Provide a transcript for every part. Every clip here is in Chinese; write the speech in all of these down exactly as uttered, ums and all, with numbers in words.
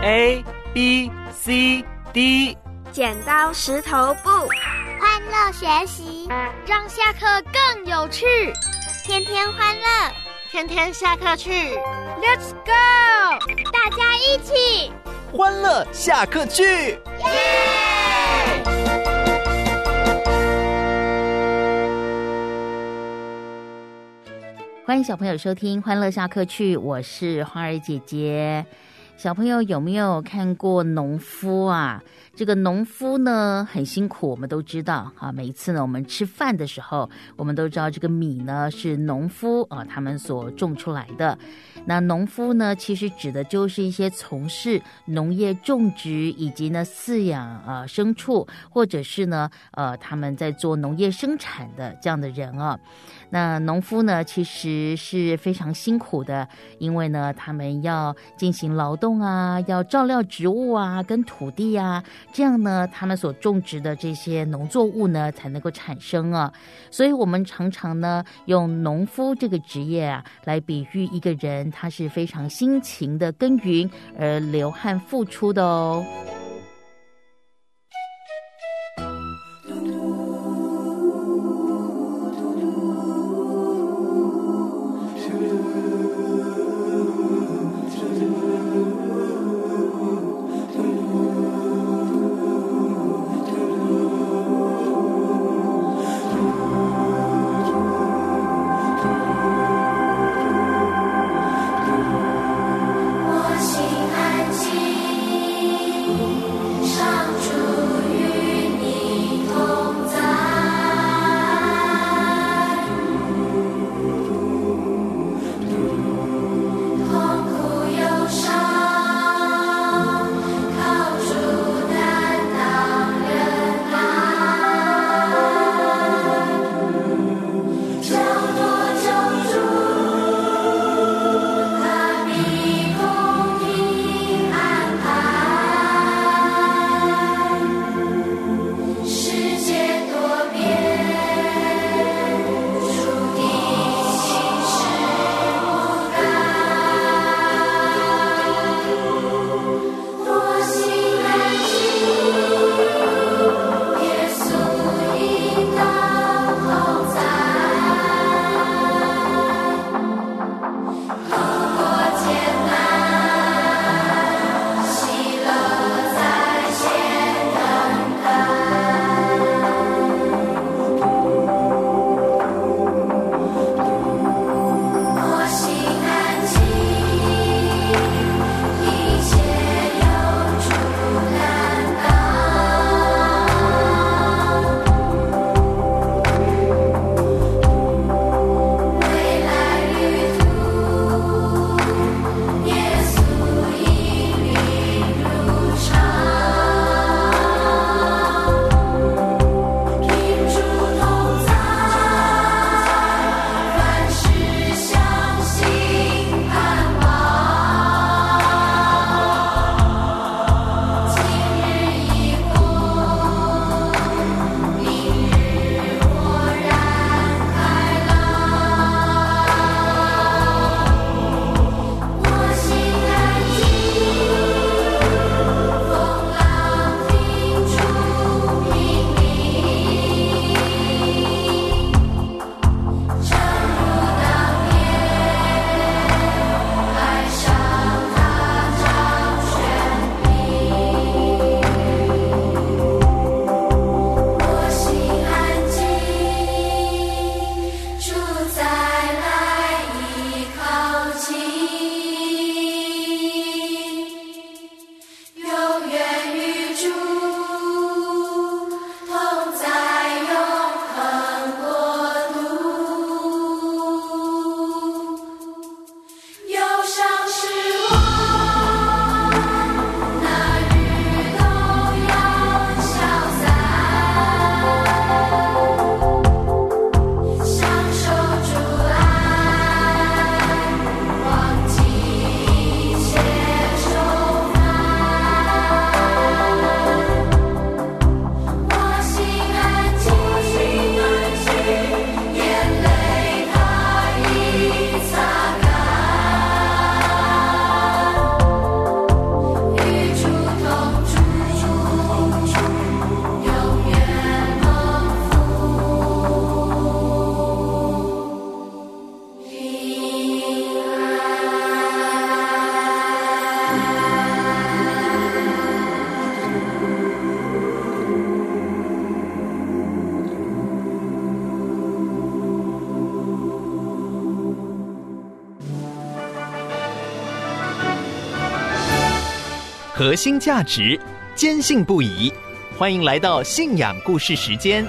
A B C D。 剪刀石头布， 欢乐学习， 让下课更有趣。 天天欢乐， 天天下课去 Let's go！ 大家一起欢乐下课去，耶！ 欢迎小朋友收听欢乐下课去，我是花儿姐姐。小朋友有没有看过农夫啊？这个农夫呢很辛苦，我们都知道啊。每一次呢我们吃饭的时候，我们都知道这个米呢是农夫啊他们所种出来的。那农夫呢其实指的就是一些从事农业种植以及呢饲养呃牲畜，或者是呢呃他们在做农业生产的这样的人啊。那农夫呢其实是非常辛苦的，因为呢他们要进行劳动啊，要照料植物啊跟土地啊，这样呢他们所种植的这些农作物呢才能够产生啊。所以我们常常呢用农夫这个职业啊来比喻一个人他是非常辛勤的耕耘而流汗付出的哦。 我心安静。 核心价值，坚信不疑。欢迎来到信仰故事时间。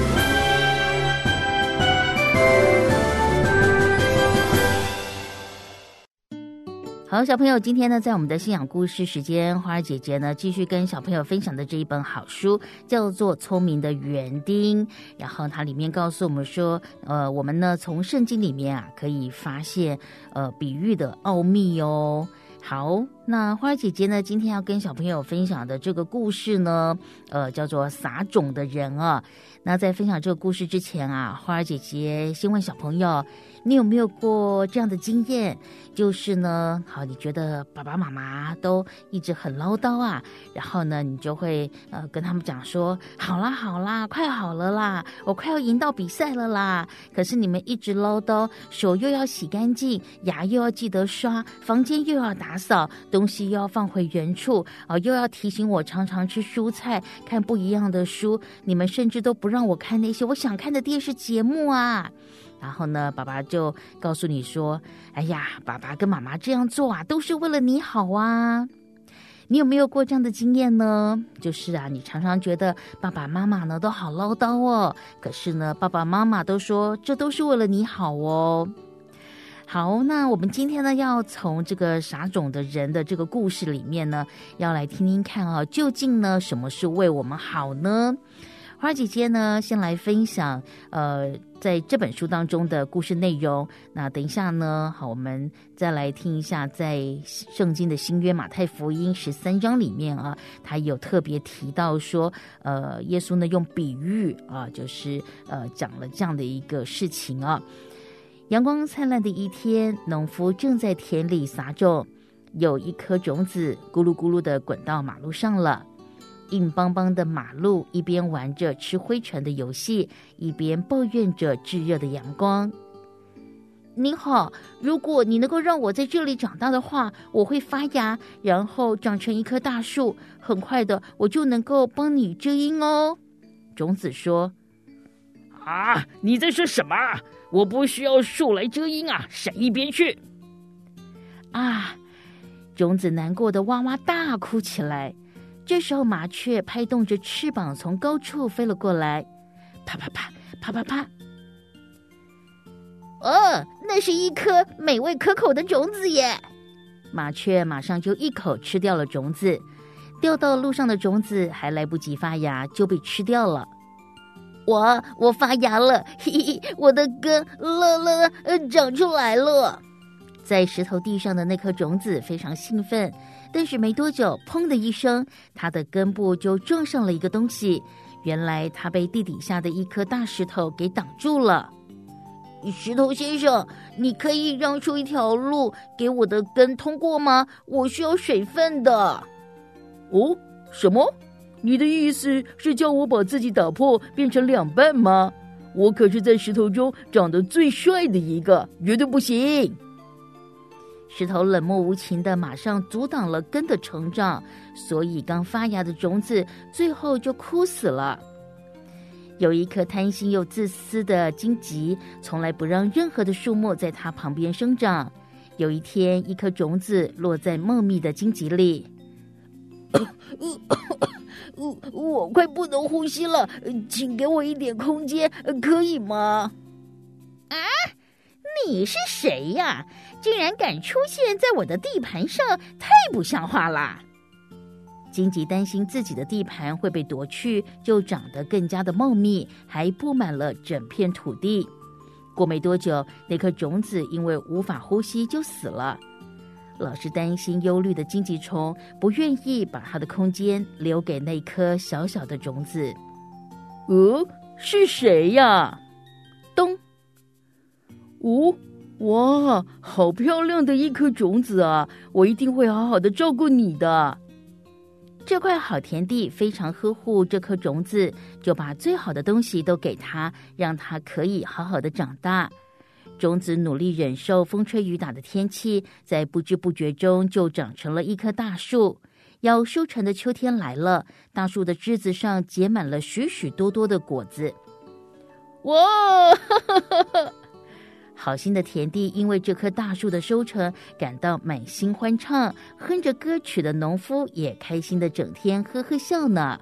好，小朋友，今天呢，在我们的信仰故事时间，花儿姐姐呢继续跟小朋友分享的这一本好书叫做《聪明的园丁》，然后它里面告诉我们说，呃，我们呢从圣经里面啊可以发现呃比喻的奥秘哦。好，那花儿姐姐呢今天要跟小朋友分享的这个故事呢，呃，叫做撒种的人啊。那在分享这个故事之前啊，花儿姐姐先问小朋友，你有没有过这样的经验？就是呢，好，你觉得爸爸妈妈都一直很唠叨啊，然后呢，你就会呃跟他们讲说，好啦好啦，快好了啦，我快要赢到比赛了啦。可是你们一直唠叨，手又要洗干净，牙又要记得刷，房间又要打扫，东西又要放回原处啊、呃，又要提醒我常常吃蔬菜，看不一样的书。你们甚至都不让我看那些我想看的电视节目啊。然后呢，爸爸就告诉你说，哎呀，爸爸跟妈妈这样做啊，都是为了你好啊。你有没有过这样的经验呢？就是啊，你常常觉得爸爸妈妈呢都好唠叨哦，可是呢，爸爸妈妈都说这都是为了你好哦。好，那我们今天呢，要从这个撒种的人的这个故事里面呢，要来听听看啊，究竟呢，什么是为我们好呢？花姐姐呢，先来分享呃，在这本书当中的故事内容。那等一下呢，好，我们再来听一下，在圣经的新约马太福音十三章里面啊，他有特别提到说，呃，耶稣呢用比喻啊，就是呃讲了这样的一个事情啊。阳光灿烂的一天，农夫正在田里撒种，有一颗种子咕噜咕噜的滚到马路上了。硬邦邦的马路，一边玩着吃灰尘的游戏，一边抱怨着炙热的阳光。你好，如果你能够让我在这里长大的话，我会发芽，然后长成一棵大树，很快的我就能够帮你遮阴哦。种子说： 啊，你在说什么？我不需要树来遮阴啊，闪一边去！ 啊，种子难过的哇哇大哭起来。这时候麻雀拍动着翅膀从高处飞了过来，啪啪啪啪啪啪。哦，那是一颗美味可口的种子耶！麻雀马上就一口吃掉了种子，掉到路上的种子还来不及发芽就被吃掉了。我我发芽了，嘿嘿，我的根乐乐呃长出来了。在石头地上的那颗种子非常兴奋，但是没多久，砰的一声，它的根部就撞上了一个东西。原来它被地底下的一颗大石头给挡住了。石头先生，你可以让出一条路给我的根通过吗？我需要水分的。 哦，什么？你的意思是叫我把自己打破变成两半吗？我可是在石头中长得最帅的一个，绝对不行。 石头冷漠无情的马上阻挡了根的成长，所以刚发芽的种子最后就枯死了。有一颗贪心又自私的荆棘，从来不让任何的树木在它旁边生长。有一天，一颗种子落在茂密的荆棘里，我快不能呼吸了，请给我一点空间，可以吗？啊，你是谁呀？竟然敢出现在我的地盘上，太不像话啦！荆棘担心自己的地盘会被夺去，就长得更加的茂密，还布满了整片土地。过没多久，那颗种子因为无法呼吸就死了。老是担心忧虑的荆棘虫不愿意把它的空间留给那颗小小的种子。 呃，是谁呀？ 咚！ 哦，哇，好漂亮的一颗种子啊！我一定会好好的照顾你的。 这块好田地非常呵护这颗种子，就把最好的东西都给它，让它可以好好的长大。种子努力忍受风吹雨打的天气，在不知不觉中就长成了一棵大树。要收成的秋天来了，大树的枝子上结满了许许多多的果子。 哇，哈哈哈哈！ 好心的田地因为这棵大树的收成感到满心欢畅，哼着歌曲的农夫也开心的整天呵呵笑呢。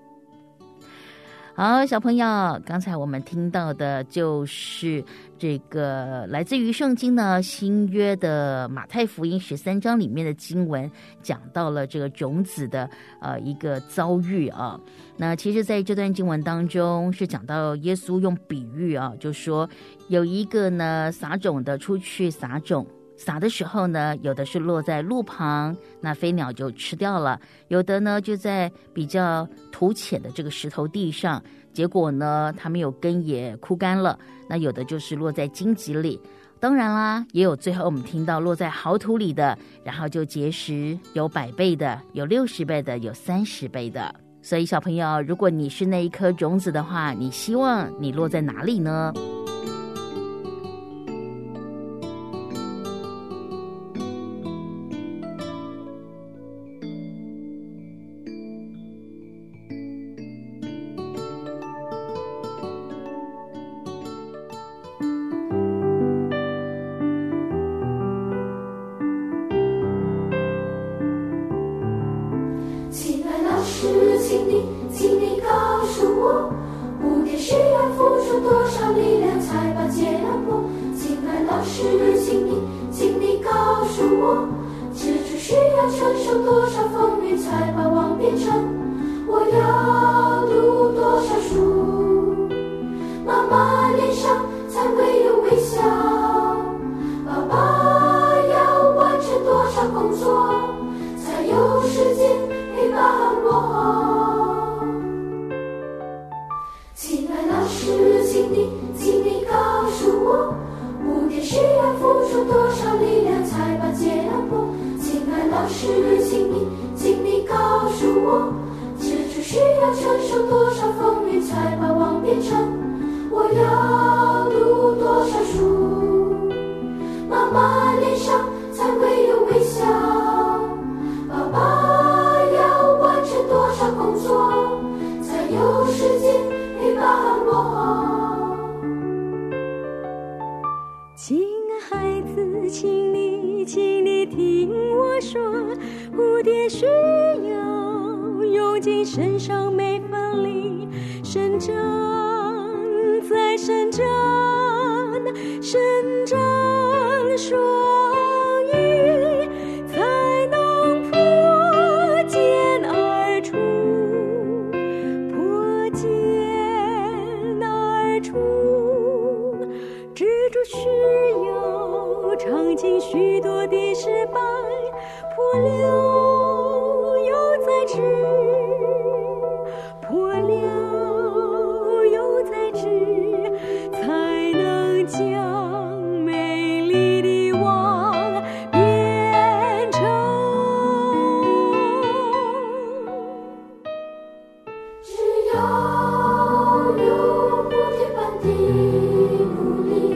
好，小朋友，刚才我们听到的就是这个来自于圣经呢新约的马太福音十三章里面的经文，讲到了这个种子的呃一个遭遇啊。那其实在这段经文当中是讲到耶稣用比喻啊，就说有一个呢撒种的出去撒种，撒的时候呢，有的是落在路旁，那飞鸟就吃掉了；有的呢就在比较土浅的这个石头地上，结果呢它没有根也枯干了；那有的就是落在荆棘里，当然啦，也有最后我们听到落在好土里的，然后就结实，有百倍的，有六十倍的，有三十倍的。所以小朋友，如果你是那一颗种子的话，你希望你落在哪里呢？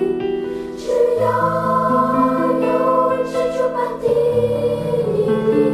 只要有蜘蛛般的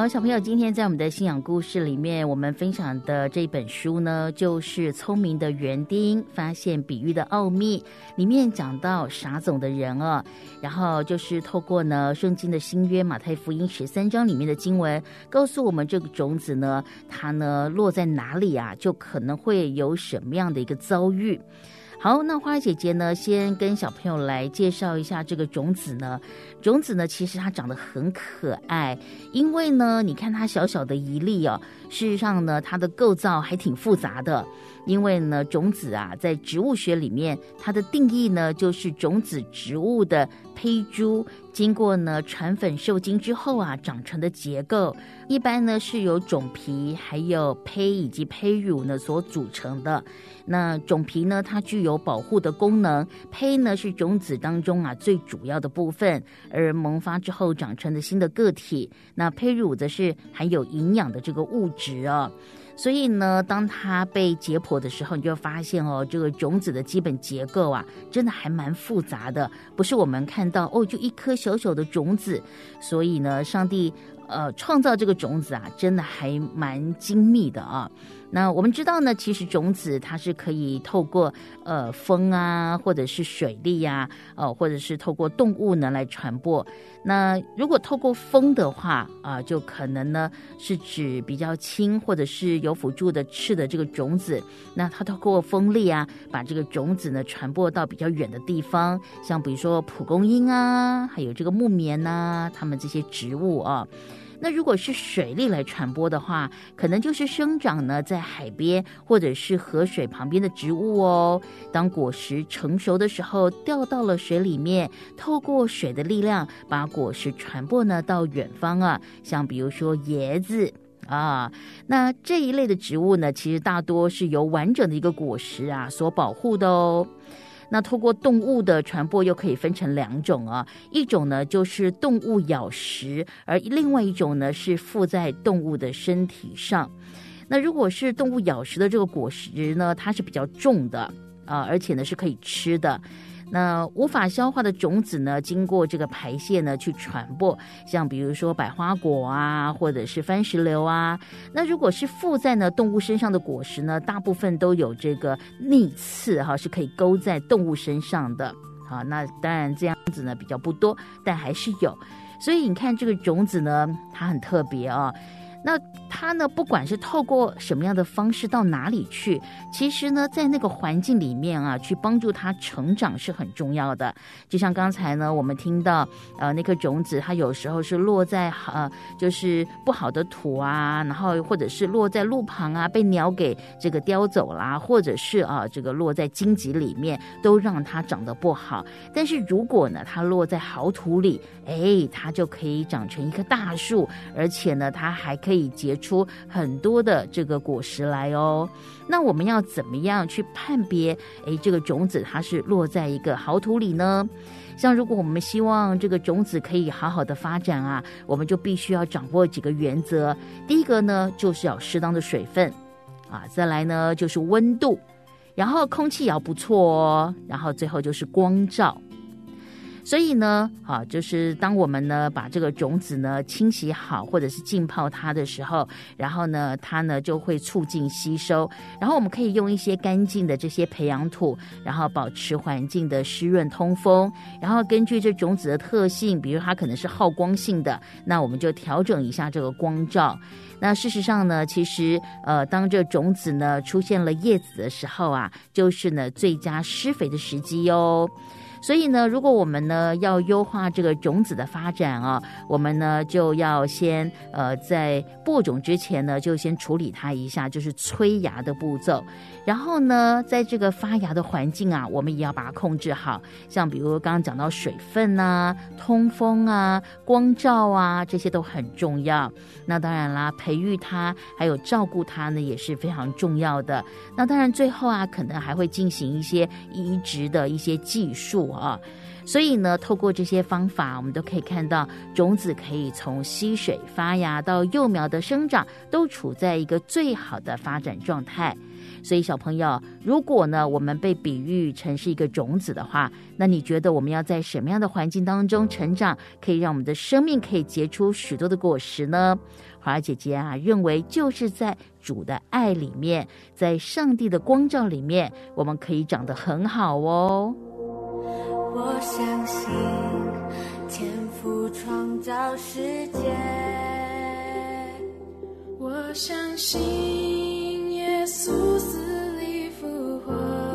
好，小朋友，今天在我们的信仰故事里面，我们分享的这本书呢，就是《聪明的园丁发现比喻的奥秘》，里面讲到撒种的人哦，然后就是透过呢圣经的新约马太福音十三章里面的经文，告诉我们这个种子呢，它呢落在哪里啊，就可能会有什么样的一个遭遇。好，那花儿姐姐呢，先跟小朋友来介绍一下这个种子呢。种子呢，其实它长得很可爱，因为呢，你看它小小的一粒哦，事实上呢，它的构造还挺复杂的。因为呢，种子啊，在植物学里面，它的定义呢，就是种子植物的胚珠经过呢传粉受精之后啊，长成的结构，一般呢是由种皮、还有胚以及胚乳呢所组成的。那种皮呢，它具有保护的功能；胚呢是种子当中啊最主要的部分，而萌发之后长成的新的个体。那胚乳则是含有营养的这个物质哦。所以呢，当它被解剖的时候，你就发现哦，这个种子的基本结构啊，真的还蛮复杂的，不是我们看到哦，就一颗小小的种子。所以呢，上帝呃创造这个种子啊，真的还蛮精密的啊。那我们知道呢，其实种子它是可以透过呃风啊，或者是水力啊，呃，或者是透过动物呢来传播。那如果透过风的话啊、呃，就可能呢是指比较轻或者是有辅助的翅的这个种子，那它透过风力啊，把这个种子呢传播到比较远的地方，像比如说蒲公英啊，还有这个木棉啊，它们这些植物啊。那如果是水力来传播的话，可能就是生长呢在海边或者是河水旁边的植物哦。当果实成熟的时候，掉到了水里面，透过水的力量，把果实传播呢到远方啊。像比如说椰子啊，那这一类的植物呢，其实大多是由完整的一个果实啊所保护的哦。那透过动物的传播又可以分成两种啊，一种呢就是动物咬食，而另外一种呢是附在动物的身体上。那如果是动物咬食的这个果实呢，它是比较重的啊，而且呢是可以吃的。那无法消化的种子呢，经过这个排泄呢去传播，像比如说百花果啊，或者是番石榴啊。那如果是附在呢动物身上的果实呢，大部分都有这个逆刺哈，是可以勾在动物身上的。好，那当然这样子呢比较不多，但还是有。所以你看这个种子呢，它很特别啊。那它呢，不管是透过什么样的方式到哪里去，其实呢，在那个环境里面啊，去帮助它成长是很重要的。就像刚才呢，我们听到呃那颗种子，它有时候是落在呃就是不好的土啊，然后或者是落在路旁啊，被鸟给这个叼走啦，或者是啊这个落在荆棘里面，都让它长得不好。但是如果呢，它落在好土里，哎，它就可以长成一棵大树，而且呢，它还可以可以结出很多的这个果实来哦。那我们要怎么样去判别诶这个种子它是落在一个好土里呢？像如果我们希望这个种子可以好好的发展啊，我们就必须要掌握几个原则。第一个呢，就是要适当的水分啊，再来呢就是温度，然后空气也要不错哦，然后最后就是光照。所以呢，啊，就是当我们呢把这个种子呢清洗好，或者是浸泡它的时候，然后呢，它呢就会促进吸收。然后我们可以用一些干净的这些培养土，然后保持环境的湿润通风。然后根据这种子的特性，比如它可能是好光性的，那我们就调整一下这个光照。那事实上呢，其实呃，当这种子呢出现了叶子的时候啊，就是呢最佳施肥的时机哦。所以呢，如果我们呢要优化这个种子的发展啊，我们呢就要先呃在播种之前呢，就先处理它一下，就是催芽的步骤。然后呢，在这个发芽的环境啊，我们也要把它控制好，像比如刚刚讲到水分啊、通风啊、光照啊，这些都很重要。那当然啦，培育它还有照顾它呢，也是非常重要的。那当然最后啊，可能还会进行一些移植的一些技术啊。所以呢，透过这些方法，我们都可以看到种子可以从吸水、发芽到幼苗的生长，都处在一个最好的发展状态。 所以小朋友，如果呢我们被比喻成是一个种子的话，那你觉得我们要在什么样的环境当中成长，可以让我们的生命可以结出许多的果实呢？花儿姐姐啊认为就是在主的爱里面，在上帝的光照里面，我们可以长得很好哦。 我相信天父创造世界，我相信耶稣死里复活，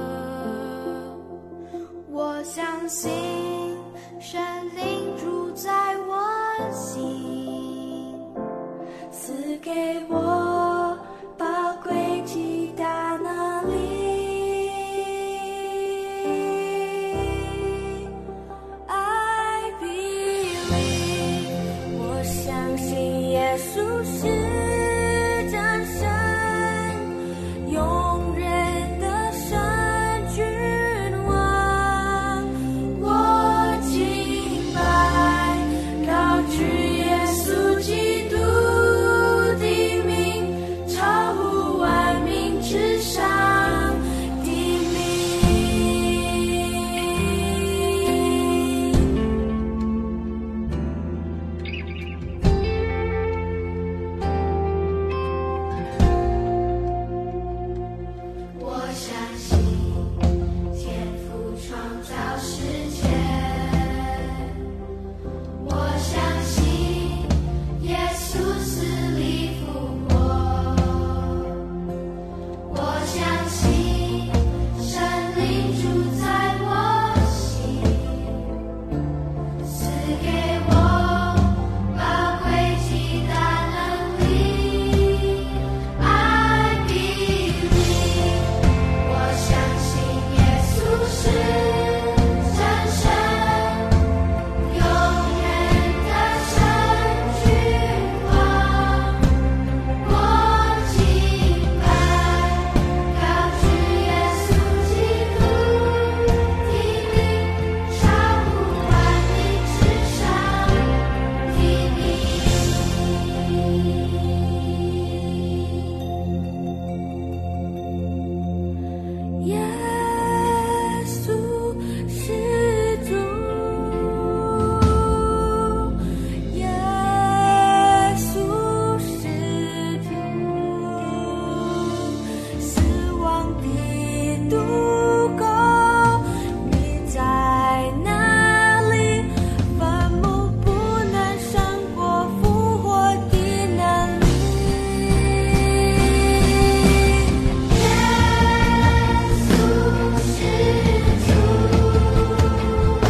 我相信神灵住在我心，赐给我宝贵极大能力。I believe， 我相信耶稣是真神，永远的神君王。我敬拜高举耶稣基督的名，超乎万民之上的名。我相信天父创造世界，我相信耶稣死里复活，我相信神灵住在我心，赐给我宝贵极大能力。I believe， 我相信耶稣是真神，永远的神君王。我敬拜高举耶稣基督的名，超乎万民之上的名。耶稣是主，耶稣是主，死亡的渡口，你在哪里？坟墓不能胜过复活的能力。耶稣是主，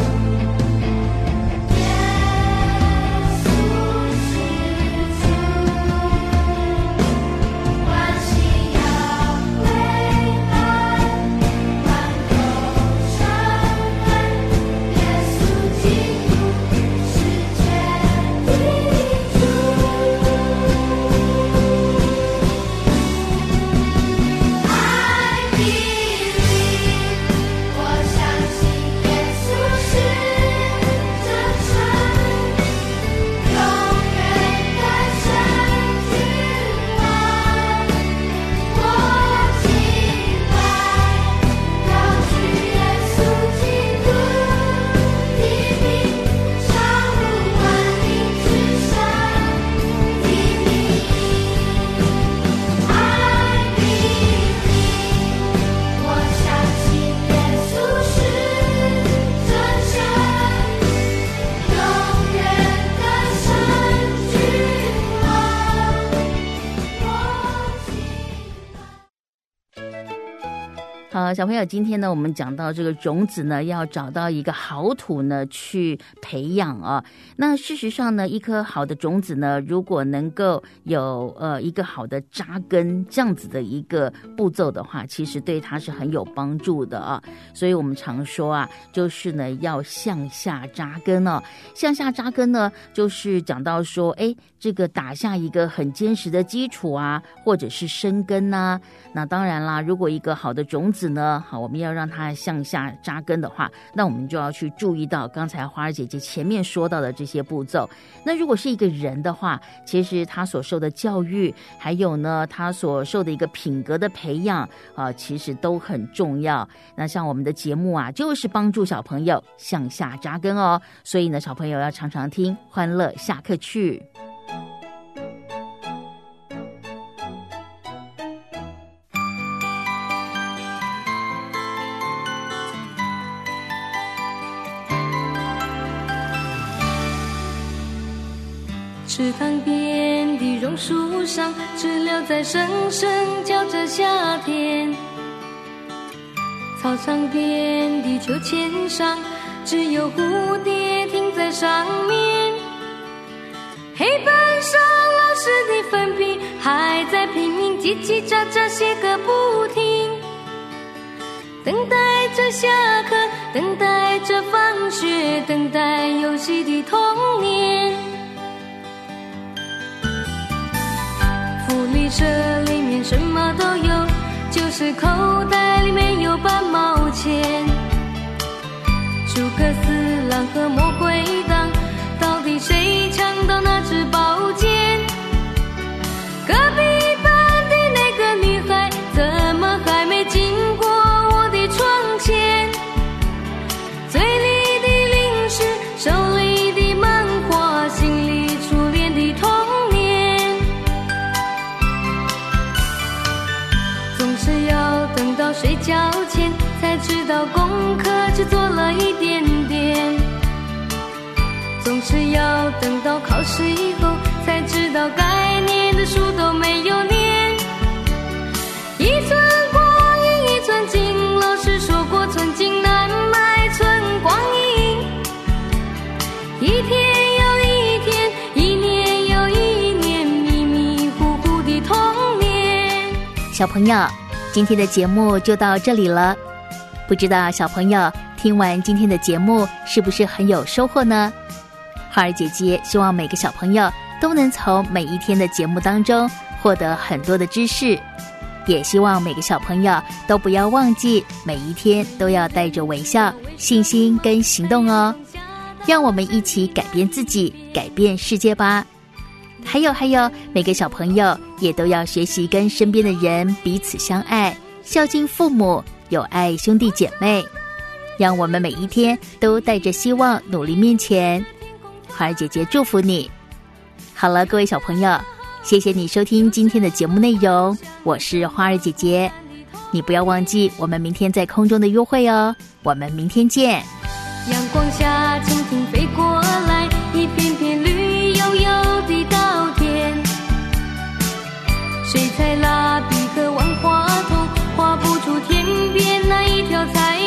好，小朋友，今天呢，我们讲到这个种子呢，要找到一个好土呢去培养啊。那事实上呢，一颗好的种子呢，如果能够有呃一个好的扎根这样子的一个步骤的话，其实对它是很有帮助的啊。所以我们常说啊，就是呢要向下扎根哦。向下扎根呢，就是讲到说，哎，这个打下一个很坚实的基础啊，或者是生根呐、啊。那当然啦，如果一个好的种子子呢，好，我们要让它向下扎根的话，那我们就要去注意到刚才花儿姐姐前面说到的这些步骤。那如果是一个人的话，其实他所受的教育，还有呢他所受的一个品格的培养啊，其实都很重要。那像我们的节目啊，就是帮助小朋友向下扎根哦，所以呢，小朋友要常常听欢乐下课去。 池塘边的榕树上，知了在声声叫着夏天。操场边的秋千上，只有蝴蝶停在上面。黑板上老师的粉笔还在拼命叽叽喳喳写个不停，等待着下课，等待着放学，等待游戏的童年。福利社里面什么都有，就是口袋里面有半毛钱。诸葛四郎和魔鬼党，到底谁抢到那支宝剑？隔壁班的那个女孩，怎么还没经过我的窗前？嘴里的零食，手里的漫画，心里初恋的童年。总是要等到睡觉前，才知道功课只做了一点点。总是要等到考试以后，才知道该念的书都没有念。一寸光阴一寸金，老师说过寸金难买寸光阴。一天又一天，一年又一年，迷迷糊糊的童年。 小朋友，今天的节目就到这里了。不知道小朋友听完今天的节目是不是很有收获呢？花儿姐姐希望每个小朋友都能从每一天的节目当中获得很多的知识，也希望每个小朋友都不要忘记每一天都要带着微笑、信心跟行动哦。让我们一起改变自己，改变世界吧。还有还有，每个小朋友也都要学习跟身边的人彼此相爱，孝敬父母，有爱兄弟姐妹。让我们每一天都带着希望努力面前。花儿姐姐祝福你。好了，各位小朋友，谢谢你收听今天的节目内容，我是花儿姐姐。你不要忘记我们明天在空中的约会哦，我们明天见。 阳光下蜻蜓飞过来，一片片绿油油的稻田。水彩蜡笔和万花筒画不出天边那一条彩